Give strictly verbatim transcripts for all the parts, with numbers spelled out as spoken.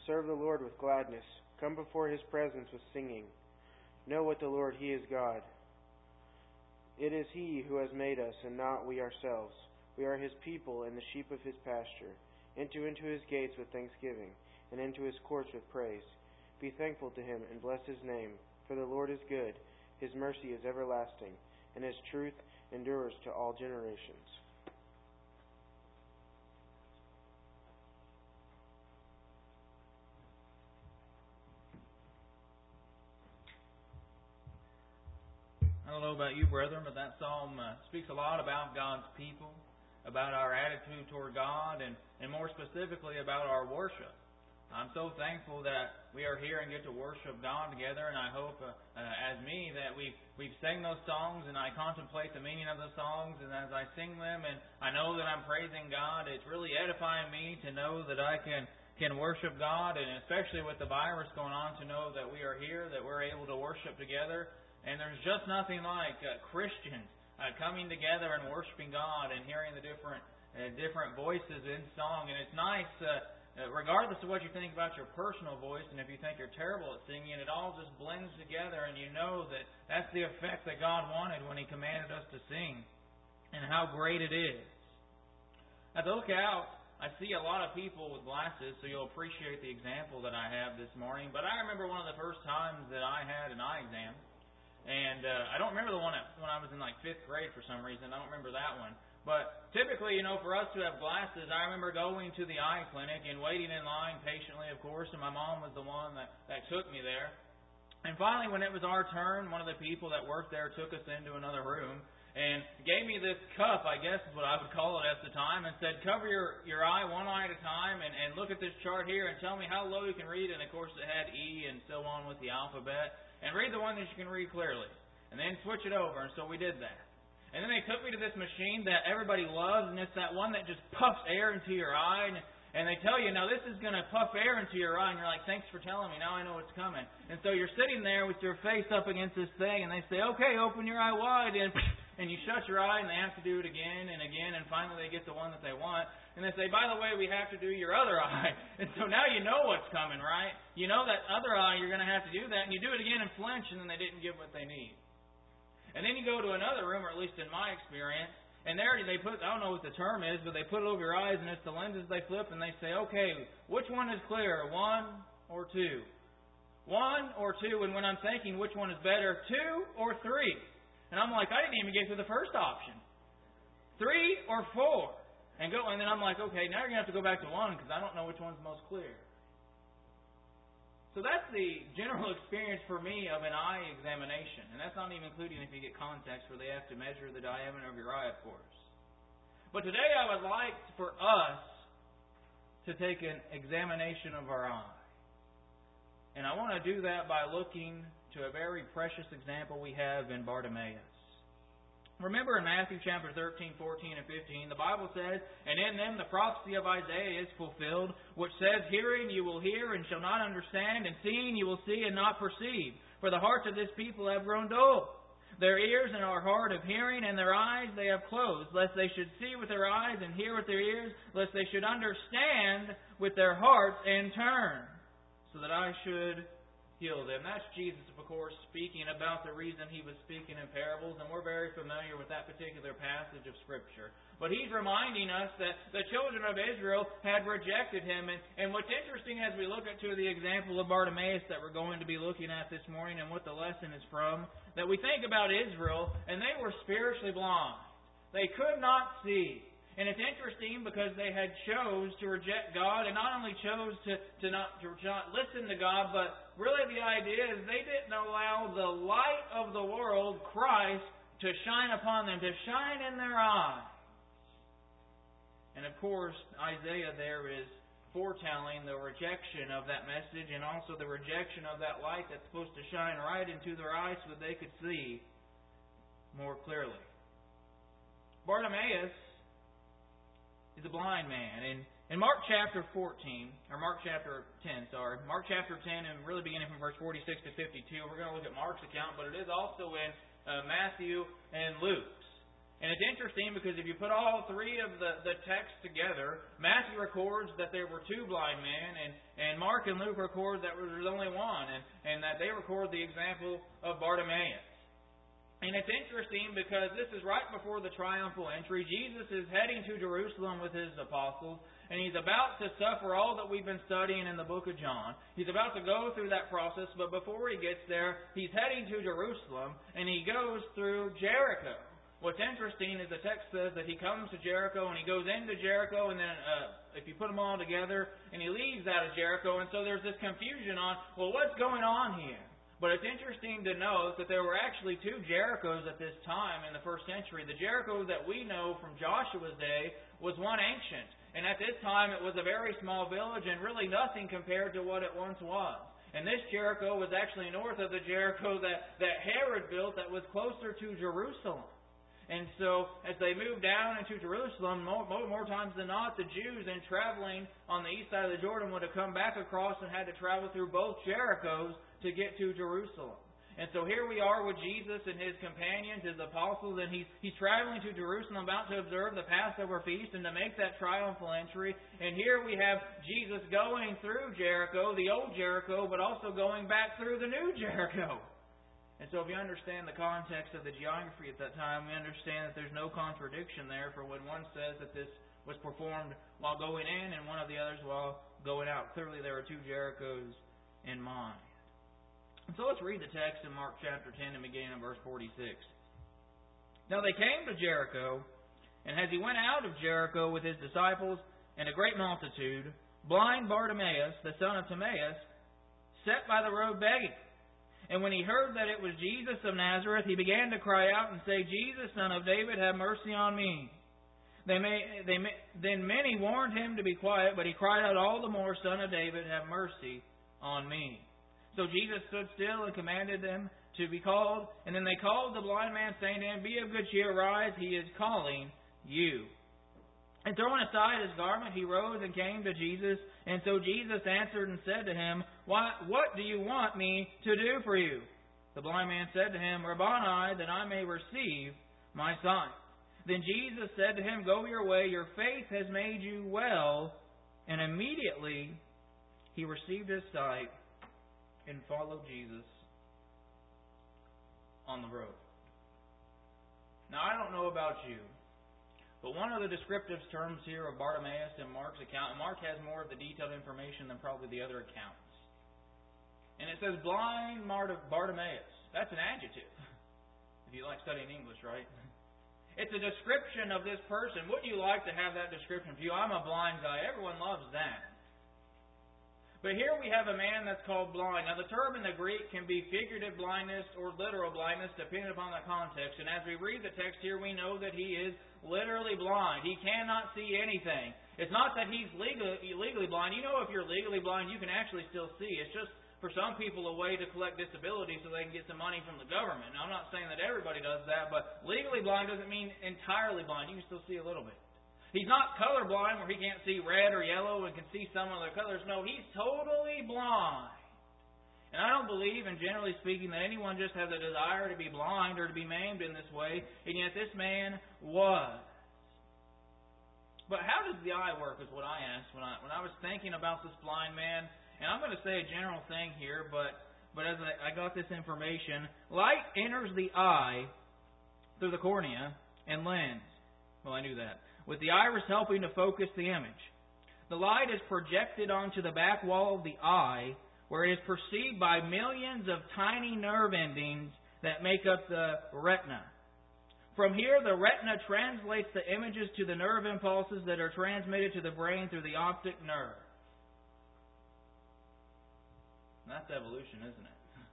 Serve the Lord with gladness. Come before His presence with singing. Know with the Lord He is God. It is He who has made us, and not we ourselves. We are His people and the sheep of His pasture. Enter into His gates with thanksgiving, and into His courts with praise. Be thankful to Him, and bless His name. For the Lord is good. His mercy is everlasting, and His truth endures to all generations. I don't know about you, brethren, but that psalm uh, speaks a lot about God's people, about our attitude toward God, and, and more specifically about our worship. I'm so thankful that we are here and get to worship God together, and I hope, uh, uh, as me, that we've, we've sang those songs, and I contemplate the meaning of the songs, and as I sing them, and I know that I'm praising God, it's really edifying me to know that I can, can worship God, and especially with the virus going on, to know that we are here, that we're able to worship together. And there's just nothing like uh, Christians uh, coming together and worshiping God and hearing the different uh, different voices in song. And it's nice, uh, uh, regardless of what you think about your personal voice, and if you think you're terrible at singing, it all just blends together, and you know that that's the effect that God wanted when He commanded us to sing, and how great it is. As I look out, I see a lot of people with glasses, so you'll appreciate the example that I have this morning. But I remember one of the first times that I had an eye exam. And uh, I don't remember the one when I was in like fifth grade for some reason. I don't remember that one. But typically, you know, for us to have glasses, I remember going to the eye clinic and waiting in line patiently, of course, and my mom was the one that, that took me there. And finally, when it was our turn, one of the people that worked there took us into another room and gave me this cup, I guess is what I would call it at the time, and said, cover your, your eye one eye at a time and, and look at this chart here and tell me how low you can read. And, of course, it had E and so on with the alphabet. And read the one that you can read clearly. And then switch it over. And so we did that. And then they took me to this machine that everybody loves. And it's that one that just puffs air into your eye. And, and they tell you, now this is going to puff air into your eye. And you're like, thanks for telling me. Now I know what's coming. And so you're sitting there with your face up against this thing. And they say, okay, open your eye wide. And, and you shut your eye. And they have to do it again and again. And finally they get the one that they want. And they say, by the way, we have to do your other eye. And so now you know what's coming, right? You know that other eye, you're going to have to do that. And you do it again and flinch, and then they didn't give what they need. And then you go to another room, or at least in my experience, and there they put, I don't know what the term is, but they put it over your eyes, and it's the lenses they flip, and they say, okay, which one is clearer, one or two? One or two, and when I'm thinking which one is better, two or three? And I'm like, I didn't even get to the first option. Three or four? And go, and then I'm like, okay, now you're going to have to go back to one because I don't know which one's most clear. So that's the general experience for me of an eye examination. And that's not even including if you get contacts where they have to measure the diameter of your eye, of course. But today I would like for us to take an examination of our eye. And I want to do that by looking to a very precious example we have in Bartimaeus. Remember in Matthew chapter thirteen, fourteen, and fifteen, the Bible says, and in them the prophecy of Isaiah is fulfilled, which says, hearing you will hear and shall not understand, and seeing you will see and not perceive. For the hearts of this people have grown dull. Their ears and are hard of hearing, and their eyes they have closed, lest they should see with their eyes and hear with their ears, lest they should understand with their hearts and turn, so that I should heal them. That's Jesus, of course, speaking about the reason He was speaking in parables, and we're very familiar with that particular passage of Scripture. But He's reminding us that the children of Israel had rejected Him. And, and what's interesting as we look at to the example of Bartimaeus that we're going to be looking at this morning and what the lesson is from, that we think about Israel, and they were spiritually blind. They could not see. And it's interesting because they had chose to reject God, and not only chose to, to, not, to not listen to God, but really the idea is they didn't allow the light of the world, Christ, to shine upon them, to shine in their eyes. And of course, Isaiah there is foretelling the rejection of that message and also the rejection of that light that's supposed to shine right into their eyes so that they could see more clearly. Bartimaeus is a blind man. And in Mark chapter fourteen, or Mark chapter ten, sorry, Mark chapter ten, and really beginning from verse forty-six to fifty-two, we're going to look at Mark's account, but it is also in uh, Matthew and Luke's. And it's interesting because if you put all three of the, the texts together, Matthew records that there were two blind men, and, and Mark and Luke record that there was only one, and, and that they record the example of Bartimaeus. And it's interesting because this is right before the triumphal entry. Jesus is heading to Jerusalem with His apostles, and He's about to suffer all that we've been studying in the book of John. He's about to go through that process, but before He gets there, He's heading to Jerusalem, and He goes through Jericho. What's interesting is the text says that He comes to Jericho, and He goes into Jericho, and then uh, if you put them all together, and He leaves out of Jericho, and so there's this confusion on, well, what's going on here? But it's interesting to note that there were actually two Jerichos at this time in the first century. The Jericho that we know from Joshua's day was one ancient. And at this time it was a very small village and really nothing compared to what it once was. And this Jericho was actually north of the Jericho that, that Herod built that was closer to Jerusalem. And so as they moved down into Jerusalem, more, more, more times than not, the Jews in traveling on the east side of the Jordan would have come back across and had to travel through both Jerichos to get to Jerusalem. And so here we are with Jesus and His companions, His apostles, and He's, he's traveling to Jerusalem, about to observe the Passover feast and to make that triumphal entry. And here we have Jesus going through Jericho, the old Jericho, but also going back through the new Jericho. And so if you understand the context of the geography at that time, we understand that there's no contradiction there for when one says that this was performed while going in and one of the others while going out. Clearly there are two Jerichos in mind. And so let's read the text in Mark chapter ten and beginning in verse forty-six. Now they came to Jericho, and as He went out of Jericho with His disciples and a great multitude, blind Bartimaeus, the son of Timaeus, sat by the road begging. And when he heard that it was Jesus of Nazareth, he began to cry out and say, Jesus, Son of David, have mercy on me. They may, they may, then many warned him to be quiet, but he cried out all the more, Son of David, have mercy on me. So Jesus stood still and commanded them to be called. And then they called the blind man, saying to him, Be of good cheer, rise, he is calling you. And throwing aside his garment, he rose and came to Jesus. And so Jesus answered and said to him, Why, what do you want me to do for you? The blind man said to him, Rabboni, that I may receive my sight. Then Jesus said to him, Go your way, your faith has made you well. And immediately he received his sight and followed Jesus on the road. Now, I don't know about you, but one of the descriptive terms here of Bartimaeus in Mark's account, and Mark has more of the detailed information than probably the other accounts. And it says blind Bartimaeus. That's an adjective. If you like studying English, right? It's a description of this person. Wouldn't you like to have that description of you? I'm a blind guy. Everyone loves that. But here we have a man that's called blind. Now the term in the Greek can be figurative blindness or literal blindness depending upon the context. And as we read the text here, we know that he is literally blind. He cannot see anything. It's not that he's legally, legally blind. You know, if you're legally blind, you can actually still see. It's just for some people a way to collect disability so they can get some money from the government. Now I'm not saying that everybody does that, but legally blind doesn't mean entirely blind. You can still see a little bit. He's not colorblind where he can't see red or yellow and can see some other colors. No, he's totally blind. And I don't believe, and generally speaking, that anyone just has a desire to be blind or to be maimed in this way, and yet this man was. But how does the eye work is what I asked when I when I was thinking about this blind man. And I'm going to say a general thing here, but, but as I, I got this information, light enters the eye through the cornea and lens. Well, I knew that. With the iris helping to focus the image. The light is projected onto the back wall of the eye, where it is perceived by millions of tiny nerve endings that make up the retina. From here, the retina translates the images to the nerve impulses that are transmitted to the brain through the optic nerve. That's evolution, isn't it?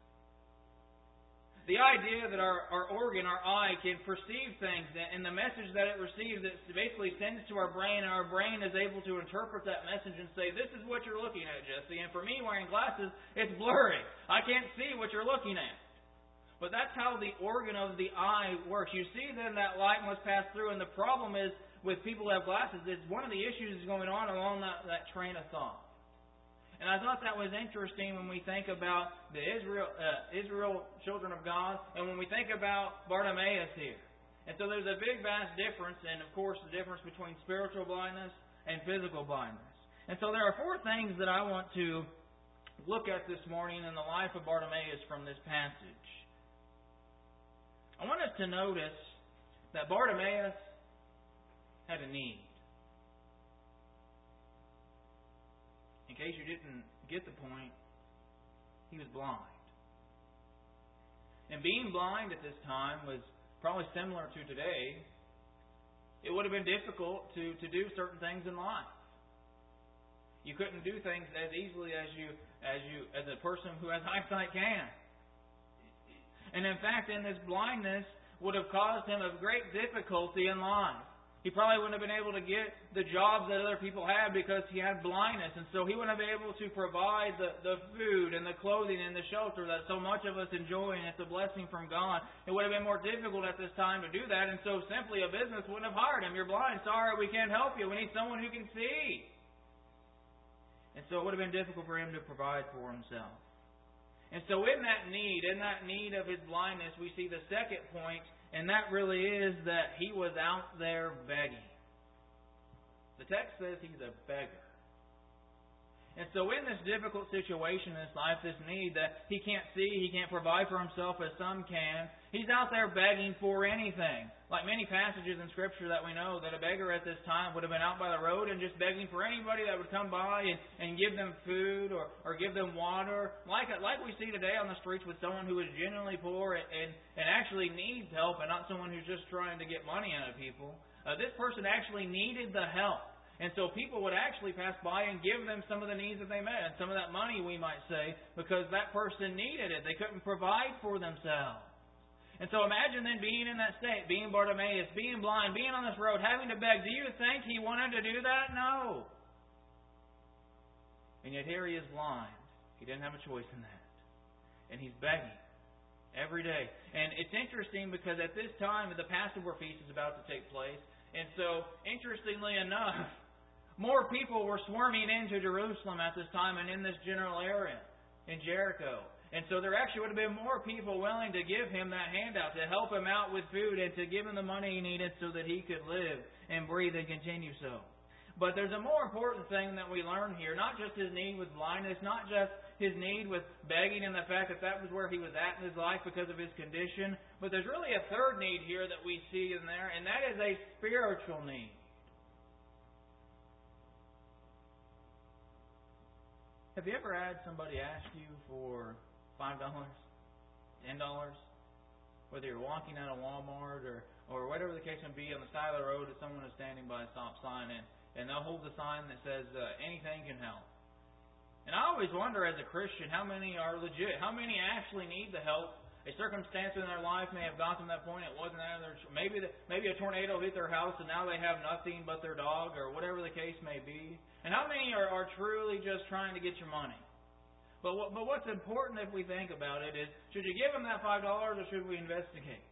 The idea that our, our organ, our eye, can perceive things, and the message that it receives, it basically sends to our brain, and our brain is able to interpret that message and say, this is what you're looking at, Jesse. And for me, wearing glasses, it's blurry. I can't see what you're looking at. But that's how the organ of the eye works. You see then that light must pass through, and the problem is, with people who have glasses, is one of the issues going on along that, that train of thought. And I thought that was interesting when we think about the Israel, uh, Israel children of God, and when we think about Bartimaeus here. And so there's a big, vast difference, and of course the difference between spiritual blindness and physical blindness. And so there are four things that I want to look at this morning in the life of Bartimaeus from this passage. I want us to notice that Bartimaeus had a need. In case you didn't get the point, he was blind. And being blind at this time was probably similar to today. It would have been difficult to, to do certain things in life. You couldn't do things as easily as you as you as a person who has eyesight can. And in fact, in this blindness would have caused him a great difficulty in life. He probably wouldn't have been able to get the jobs that other people had because he had blindness. And so he wouldn't have been able to provide the, the food and the clothing and the shelter that so much of us enjoy, and it's a blessing from God. It would have been more difficult at this time to do that, and so simply a business wouldn't have hired him. You're blind. Sorry, we can't help you. We need someone who can see. And so it would have been difficult for him to provide for himself. And so in that need, in that need of his blindness, we see the second point, and that really is that he was out there begging. The text says he's a beggar. And so in this difficult situation in his life, this need that he can't see, he can't provide for himself as some can, he's out there begging for anything. Like many passages in Scripture that we know, that a beggar at this time would have been out by the road and just begging for anybody that would come by and, and give them food or, or give them water. Like like we see today on the streets with someone who is genuinely poor and, and, and actually needs help, and not someone who's just trying to get money out of people. Uh, this person actually needed the help. And so people would actually pass by and give them some of the needs that they met, and some of that money, we might say, because that person needed it. They couldn't provide for themselves. And so imagine then being in that state, being Bartimaeus, being blind, being on this road, having to beg. Do you think he wanted to do that? No. And yet here he is blind. He didn't have a choice in that. And he's begging every day. And it's interesting because at this time the Passover feast is about to take place. And so, interestingly enough, more people were swarming into Jerusalem at this time and in this general area, in Jericho. And so there actually would have been more people willing to give him that handout, to help him out with food and to give him the money he needed so that he could live and breathe and continue so. But there's a more important thing that we learn here, not just his need with blindness, not just his need with begging and the fact that that was where he was at in his life because of his condition, but there's really a third need here that we see in there, and that is a spiritual need. Have you ever had somebody ask you for five dollars, ten dollars, whether you're walking out of Walmart or, or whatever the case may be, on the side of the road that someone is standing by a stop sign, and, and they'll hold the sign that says, uh, anything can help. And I always wonder as a Christian, how many are legit? How many actually need the help? A circumstance in their life may have gotten to that point. It wasn't out of their, maybe the, maybe a tornado hit their house and now they have nothing but their dog, or whatever the case may be. And how many are, are truly just trying to get your money? But what, but what's important if we think about it is, should you give them that five dollars or should we investigate?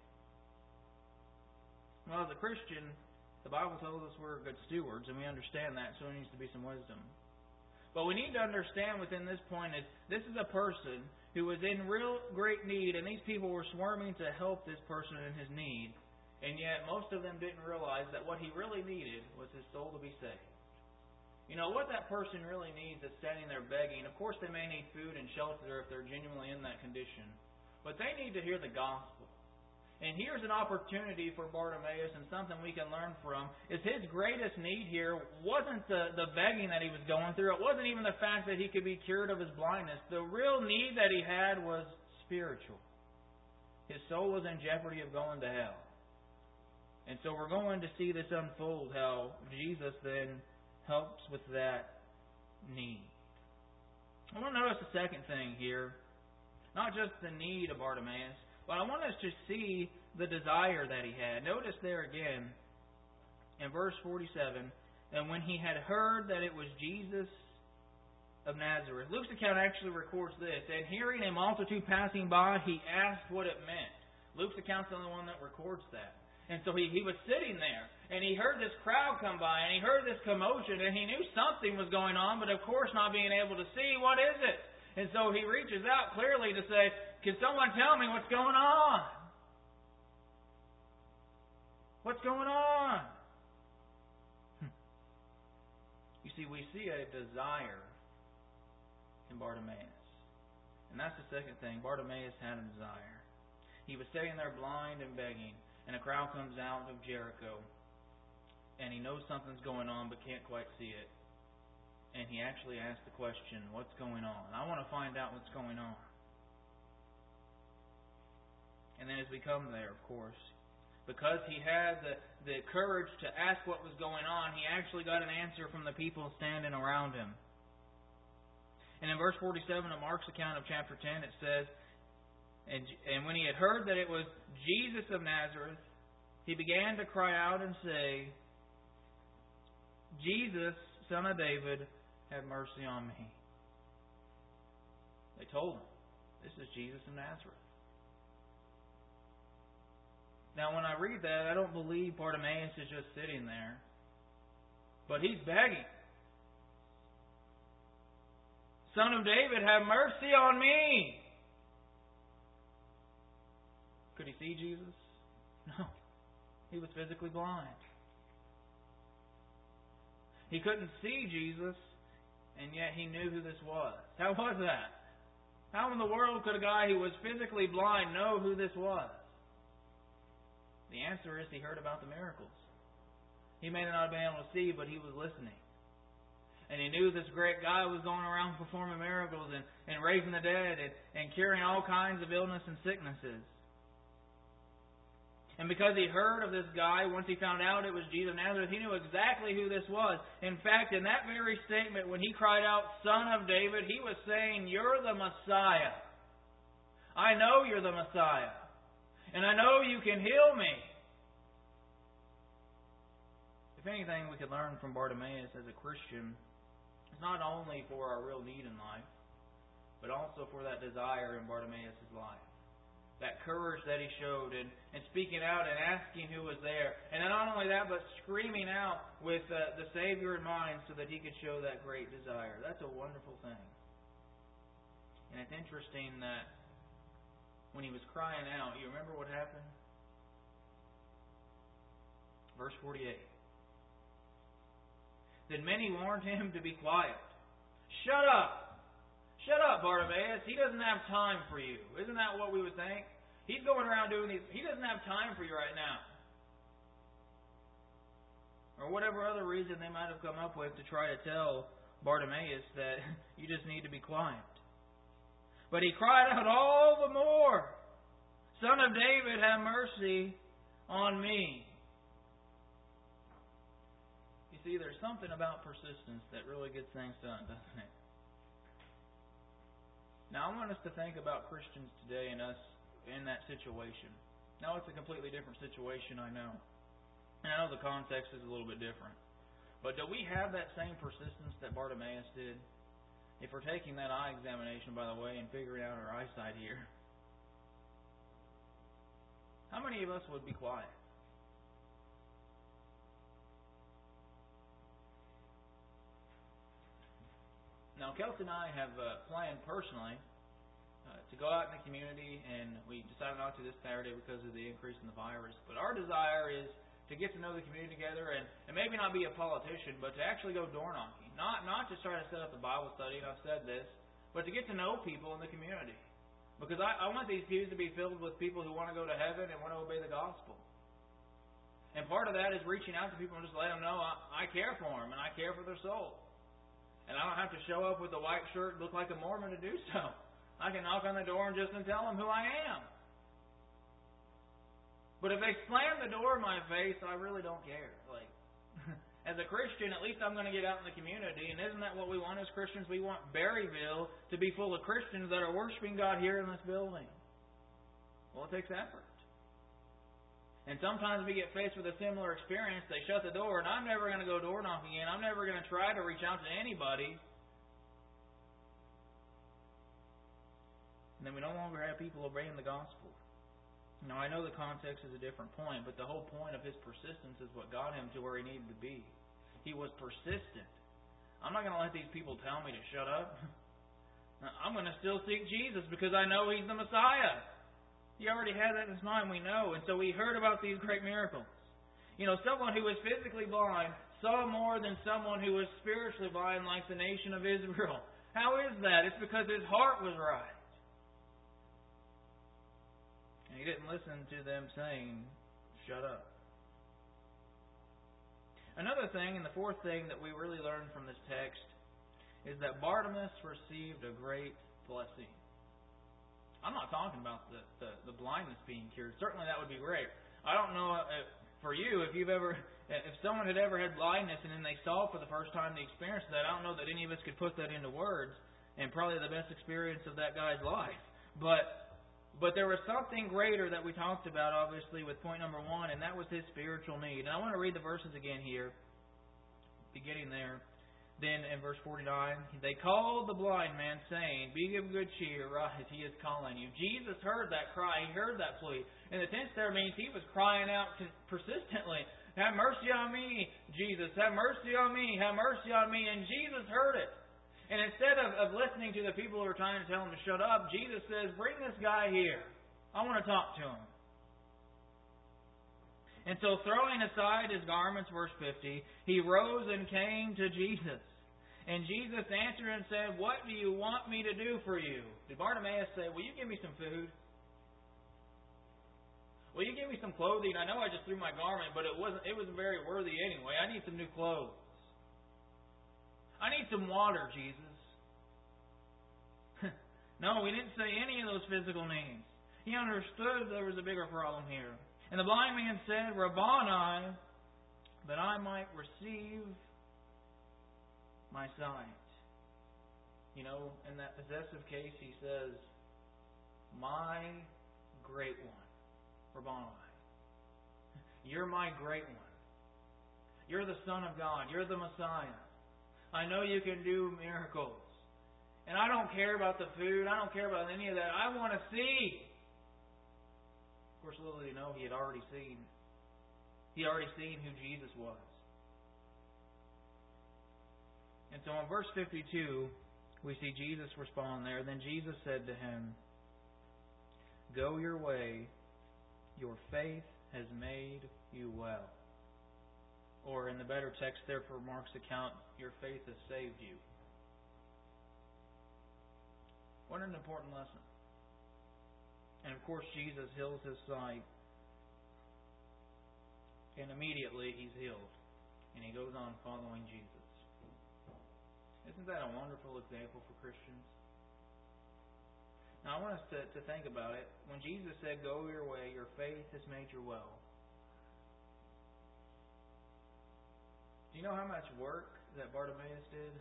Well, as a Christian, the Bible tells us we're good stewards, and we understand that, so there needs to be some wisdom. But we need to understand within this point is, this is a person who was in real great need, and these people were swarming to help this person in his need. And yet most of them didn't realize that what he really needed was his soul to be saved. You know, what that person really needs is standing there begging. Of course, they may need food and shelter if they're genuinely in that condition. But they need to hear the gospel. And here's an opportunity for Bartimaeus, and something we can learn from, is his greatest need here wasn't the, the begging that he was going through. It wasn't even the fact that he could be cured of his blindness. The real need that he had was spiritual. His soul was in jeopardy of going to hell. And so we're going to see this unfold, how Jesus then helps with that need. I want to notice the second thing here. Not just the need of Bartimaeus, but I want us to see the desire that he had. Notice there again, in verse forty-seven, and when he had heard that it was Jesus of Nazareth. Luke's account actually records this. And hearing a multitude passing by, he asked what it meant. Luke's account's the only one that records that. And so he, he was sitting there, and he heard this crowd come by, and he heard this commotion, and he knew something was going on, but of course not being able to see, what is it? And so he reaches out clearly to say, can someone tell me what's going on? What's going on? You see, we see a desire in Bartimaeus. And that's the second thing. Bartimaeus had a desire. He was sitting there blind and begging, and a crowd comes out of Jericho, and he knows something's going on but can't quite see it. And he actually asks the question, what's going on? I want to find out what's going on. And then as we come there, of course, because he had the, the courage to ask what was going on, he actually got an answer from the people standing around him. And in verse forty-seven of Mark's account of chapter ten, it says, and, and when he had heard that it was Jesus of Nazareth, he began to cry out and say, Jesus, Son of David, have mercy on me. They told him, this is Jesus of Nazareth. Now, when I read that, I don't believe Bartimaeus is just sitting there, but he's begging. Son of David, have mercy on me. Could he see Jesus? No. He was physically blind. He couldn't see Jesus, and yet he knew who this was. How was that? How in the world could a guy who was physically blind know who this was? The answer is he heard about the miracles. He may not have been able to see, but he was listening. And he knew this great guy was going around performing miracles and, and raising the dead and, and curing all kinds of illness and sicknesses. And because he heard of this guy, once he found out it was Jesus of Nazareth, he knew exactly who this was. In fact, in that very statement, when he cried out, Son of David, he was saying, you're the Messiah. I know you're the Messiah. And I know you can heal me. If anything we could learn from Bartimaeus as a Christian, it's not only for our real need in life, but also for that desire in Bartimaeus' life. That courage that he showed in, in speaking out and asking who was there. And not only that, but screaming out with uh, the Savior in mind so that he could show that great desire. That's a wonderful thing. And it's interesting that when he was crying out, you remember what happened? Verse forty-eight. Then many warned him to be quiet. Shut up! Shut up, Bartimaeus. He doesn't have time for you. Isn't that what we would think? He's going around doing these. He doesn't have time for you right now. Or whatever other reason they might have come up with to try to tell Bartimaeus that you just need to be quiet. But he cried out all the more, Son of David, have mercy on me. You see, there's something about persistence that really gets things done, doesn't it? Now, I want us to think about Christians today and us in that situation. Now, it's a completely different situation, I know. And I know the context is a little bit different. But do we have that same persistence that Bartimaeus did? If we're taking that eye examination, by the way, and figuring out our eyesight here, how many of us would be quiet? Now, Kelsey and I have uh, planned personally uh, to go out in the community, and we decided not to this Saturday because of the increase in the virus. But our desire is to get to know the community together, and, and maybe not be a politician, but to actually go door knocking. Not not just try to set up a Bible study, and I've said this, but to get to know people in the community. Because I, I want these pews to be filled with people who want to go to heaven and want to obey the gospel. And part of that is reaching out to people and just letting them know I, I care for them and I care for their soul. And I don't have to show up with a white shirt and look like a Mormon to do so. I can knock on the door and just and tell them who I am. But if they slam the door in my face, I really don't care. Like, as a Christian, at least I'm going to get out in the community. And isn't that what we want as Christians? We want Berryville to be full of Christians that are worshiping God here in this building. Well, it takes effort. And sometimes we get faced with a similar experience. They shut the door, and I'm never going to go door knocking again. I'm never going to try to reach out to anybody. And then we no longer have people obeying the gospel. Now, I know the context is a different point, but the whole point of his persistence is what got him to where he needed to be. He was persistent. I'm not going to let these people tell me to shut up. I'm going to still seek Jesus because I know He's the Messiah. He already had that in his mind, we know. And so he heard about these great miracles. You know, someone who was physically blind saw more than someone who was spiritually blind like the nation of Israel. How is that? It's because his heart was right. And he didn't listen to them saying, shut up. Another thing, and the fourth thing that we really learn from this text, is that Bartimaeus received a great blessing. I'm not talking about the, the, the blindness being cured. Certainly that would be great. I don't know if, for you, if you've ever, if someone had ever had blindness and then they saw for the first time the experience of that, I don't know that any of us could put that into words, and probably the best experience of that guy's life. But but there was something greater that we talked about, obviously, with point number one, and that was his spiritual need. And I want to read the verses again here, beginning there. Then in verse forty-nine, they called the blind man, saying, be of good cheer, rise, he is calling you. Jesus heard that cry, he heard that plea. And the tense there means he was crying out persistently, have mercy on me, Jesus, have mercy on me, have mercy on me. And Jesus heard it. And instead of, of listening to the people who are trying to tell him to shut up, Jesus says, bring this guy here. I want to talk to him. And so throwing aside his garments, verse fifty, he rose and came to Jesus. And Jesus answered and said, what do you want me to do for you? Did Bartimaeus say, will you give me some food? Will you give me some clothing? I know I just threw my garment, but it wasn't it wasn't very worthy anyway. I need some new clothes. I need some water, Jesus. No, we didn't say any of those physical needs. He understood there was a bigger problem here. And the blind man said, Rabboni, that I might receive my sight. You know, in that possessive case, he says, my great one. Rabboni. You're my great one. You're the Son of God. You're the Messiah. I know you can do miracles. And I don't care about the food. I don't care about any of that. I want to see. Of course, little did he know he had already seen. He had already seen who Jesus was. And so in verse fifty-two, we see Jesus respond there. Then Jesus said to him, go your way. Your faith has made you well. Or in the better text there for Mark's account, your faith has saved you. What an important lesson. And of course Jesus heals his sight. And immediately he's healed. And he goes on following Jesus. Isn't that a wonderful example for Christians? Now I want us to, to think about it. When Jesus said, go your way, your faith has made you well. Do you know how much work that Bartimaeus did?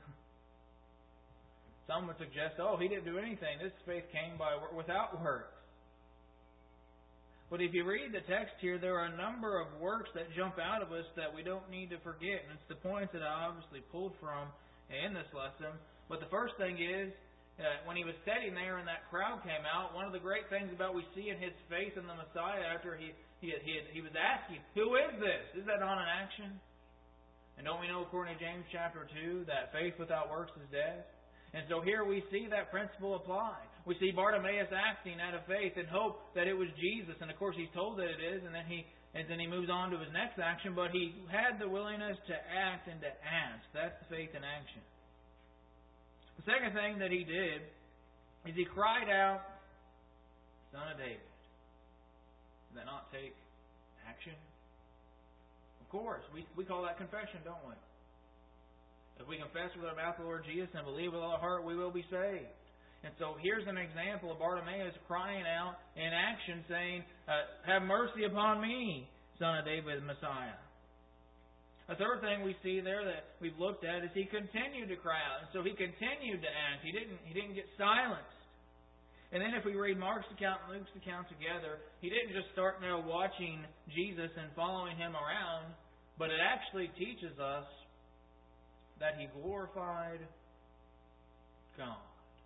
Some would suggest, oh, he didn't do anything. This faith came by work, without works. But if you read the text here, there are a number of works that jump out of us that we don't need to forget. And it's the points that I obviously pulled from in this lesson. But the first thing is, uh, when he was sitting there and that crowd came out, one of the great things about we see in his faith in the Messiah after he he, he, he was asking, who is this? Is that not an action? And don't we know, according to James chapter two, that faith without works is dead? And so here we see that principle applied. We see Bartimaeus acting out of faith and hope that it was Jesus. And of course he's told that it is, and then he and then he moves on to his next action, but he had the willingness to act and to ask. That's the faith in action. The second thing that he did is he cried out, Son of David. Did that not take action? Of course. We, we call that confession, don't we? If we confess with our mouth the Lord Jesus and believe with our heart, we will be saved. And so here's an example of Bartimaeus crying out in action, saying, uh, have mercy upon me, Son of David, Messiah. A third thing we see there that we've looked at is he continued to cry out. And so he continued to act. He didn't, he didn't get silenced. And then if we read Mark's account and Luke's account together, he didn't just start now watching Jesus and following him around, but it actually teaches us that he glorified God.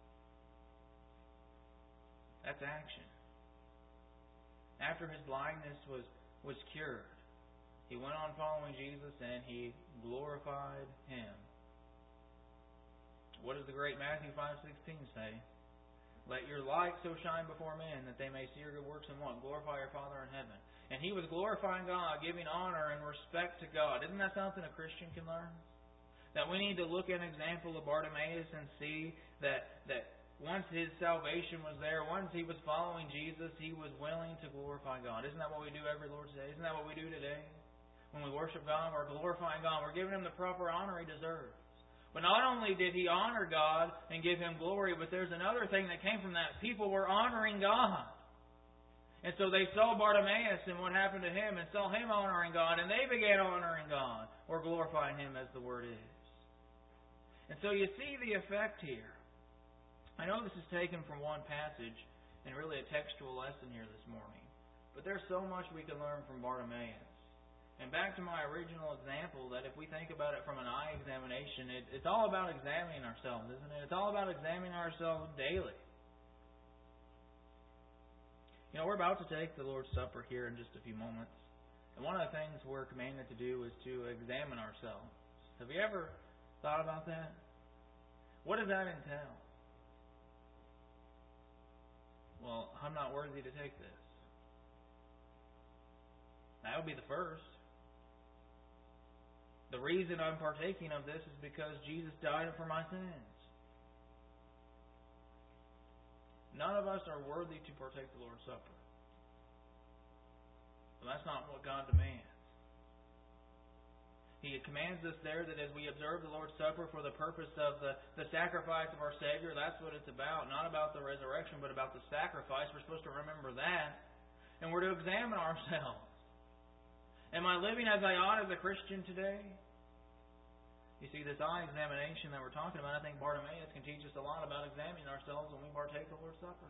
That's action. After his blindness was, was cured, he went on following Jesus and he glorified Him. What does the great Matthew five sixteen say? Let your light so shine before men that they may see your good works and what? Glorify your Father in heaven. And he was glorifying God, giving honor and respect to God. Isn't that something a Christian can learn? That we need to look at an example of Bartimaeus and see that, that once his salvation was there, once he was following Jesus, he was willing to glorify God. Isn't that what we do every Lord's Day? Isn't that what we do today? When we worship God, we're glorifying God. We're giving Him the proper honor He deserves. But not only did he honor God and give Him glory, but there's another thing that came from that. People were honoring God. And so they saw Bartimaeus and what happened to him and saw him honoring God, and they began honoring God or glorifying Him, as the word is. And so you see the effect here. I know this is taken from one passage and really a textual lesson here this morning. But there's so much we can learn from Bartimaeus. And back to my original example, that if we think about it from an eye examination, it, it's all about examining ourselves, isn't it? It's all about examining ourselves daily. You know, we're about to take the Lord's Supper here in just a few moments. And one of the things we're commanded to do is to examine ourselves. Have you ever thought about that? What does that entail? Well, I'm not worthy to take this. That would be the first. The reason I'm partaking of this is because Jesus died for my sins. None of us are worthy to partake the Lord's Supper. But that's not what God demands. He commands us there that as we observe the Lord's Supper for the purpose of the, the sacrifice of our Savior, that's what it's about. Not about the resurrection, but about the sacrifice. We're supposed to remember that. And we're to examine ourselves. Am I living as I ought as a Christian today? You see, this eye examination that we're talking about, I think Bartimaeus can teach us a lot about examining ourselves when we partake the Lord's Supper.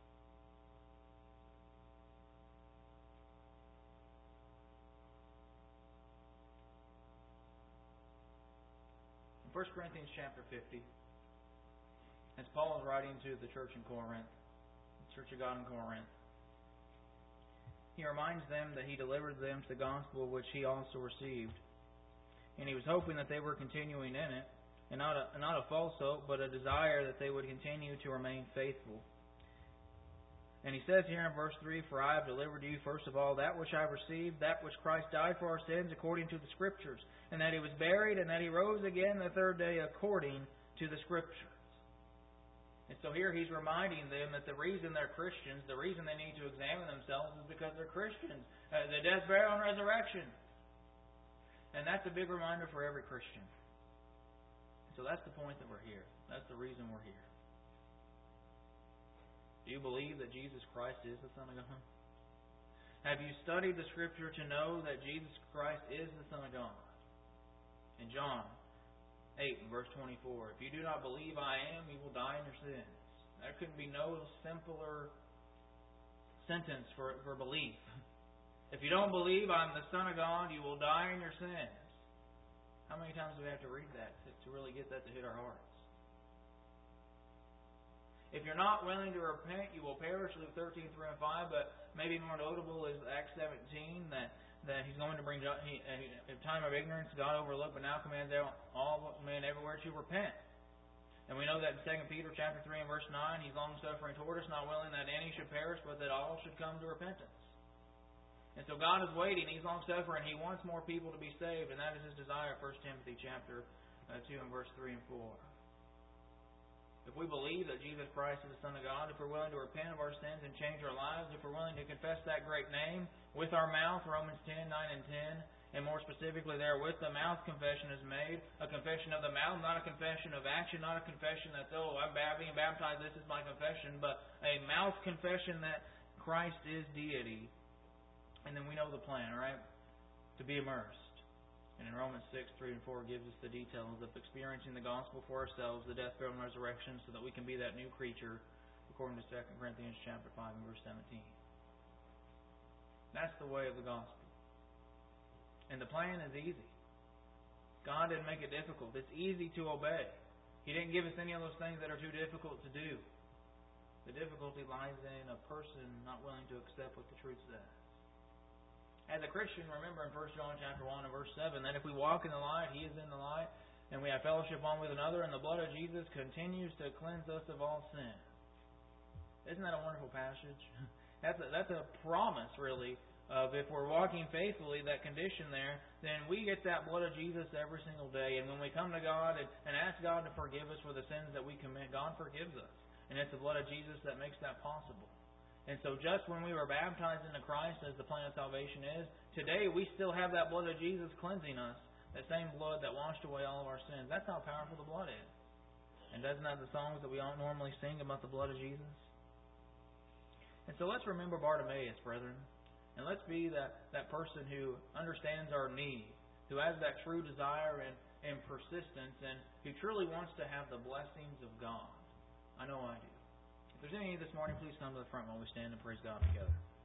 In First Corinthians chapter fifty, as Paul is writing to the church in Corinth, the church of God in Corinth, he reminds them that he delivered them to the gospel which he also received. And he was hoping that they were continuing in it, and not a, not a false hope, but a desire that they would continue to remain faithful. And he says here in verse three, "For I have delivered to you first of all that which I received, that which Christ died for our sins according to the Scriptures, and that He was buried, and that He rose again the third day according to the Scriptures." And so here he's reminding them that the reason they're Christians, the reason they need to examine themselves is because they're Christians. Uh, the death, burial, and resurrection. And that's a big reminder for every Christian. So that's the point that we're here. That's the reason we're here. Do you believe that Jesus Christ is the Son of God? Have you studied the Scripture to know that Jesus Christ is the Son of God? In John eight, verse twenty-four, "If you do not believe I am, you will die in your sins." There couldn't be no simpler sentence for, for belief. If you don't believe I'm the Son of God, you will die in your sins. How many times do we have to read that to, to really get that to hit our hearts? If you're not willing to repent, you will perish, Luke thirteen, three and five, but maybe more notable is Acts seventeen, that that He's going to bring he, a time of ignorance God overlooked, but now commands all men everywhere to repent. And we know that in Second Peter chapter three and verse nine, He's long-suffering toward us, not willing that any should perish, but that all should come to repentance. And so God is waiting. He's long-suffering. He wants more people to be saved, and that is His desire, First Timothy chapter two and verse three and four. If we believe that Jesus Christ is the Son of God, if we're willing to repent of our sins and change our lives, if we're willing to confess that great name with our mouth, Romans ten, nine and ten, and more specifically there, with the mouth confession is made, a confession of the mouth, not a confession of action, not a confession that's, oh, I'm being baptized, this is my confession, but a mouth confession that Christ is deity. And then we know the plan, right? To be immersed. And in Romans six, three and four gives us the details of experiencing the gospel for ourselves, the death, burial, and resurrection, so that we can be that new creature, according to Second Corinthians chapter five and verse seventeen. That's the way of the gospel. And the plan is easy. God didn't make it difficult. It's easy to obey. He didn't give us any of those things that are too difficult to do. The difficulty lies in a person not willing to accept what the truth says. As a Christian, remember in First John chapter one and verse seven, that if we walk in the light, He is in the light, and we have fellowship one with another, and the blood of Jesus continues to cleanse us of all sin. Isn't that a wonderful passage? That's a, that's a promise, really, of if we're walking faithfully, that condition there, then we get that blood of Jesus every single day. And when we come to God and, and ask God to forgive us for the sins that we commit, God forgives us. And it's the blood of Jesus that makes that possible. And so just when we were baptized into Christ, as the plan of salvation is, today we still have that blood of Jesus cleansing us, that same blood that washed away all of our sins. That's how powerful the blood is. And doesn't that the songs that we all normally sing about the blood of Jesus? And so let's remember Bartimaeus, brethren. And let's be that, that person who understands our need, who has that true desire and, and persistence, and who truly wants to have the blessings of God. I know I do. If there's any this morning, please come to the front while we stand and praise God together.